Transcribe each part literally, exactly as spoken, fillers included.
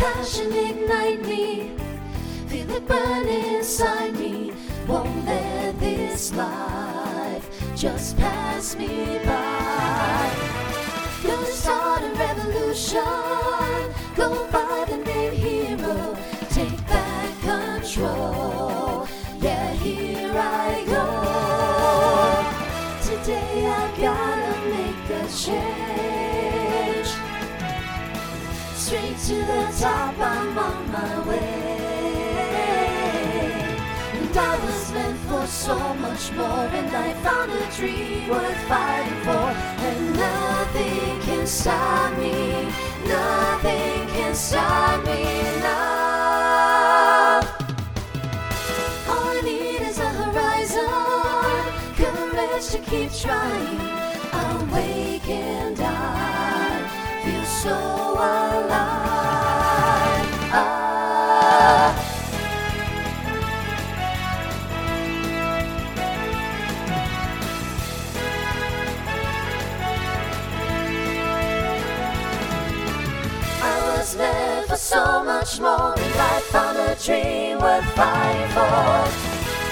passion ignite me. Feel it burn inside me. Won't let this life just pass me by. Gonna start a revolution. Go by the name hero. Take back control. Yeah, here I go. Today I gotta make a change. Straight to the top, I'm on my way. And I was meant for so much more, and I found a dream worth fighting for. And nothing can stop me, nothing can stop me now. All I need is a horizon, courage to keep trying. Awake and I feel so alive. Ah. I was meant for so much more, and I found a dream worth fighting for.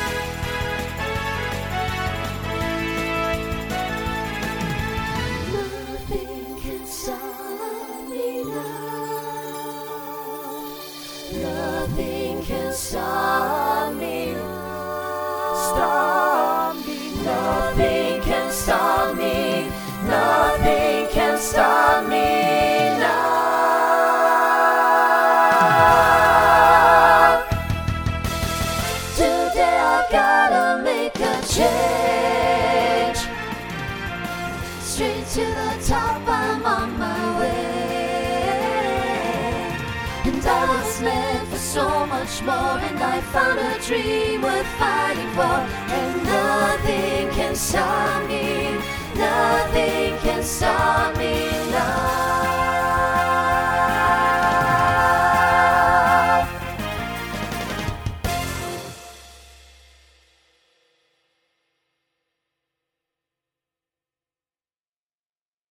Nothing can stop me now. Nothing can stop me now. Stop me. Nothing can stop me. Nothing can stop me now. Today I gotta make a change. Straight to the top, I'm on my way. And I was meant for so much more, and I found a dream worth fighting for. And nothing can stop me, nothing can stop me now.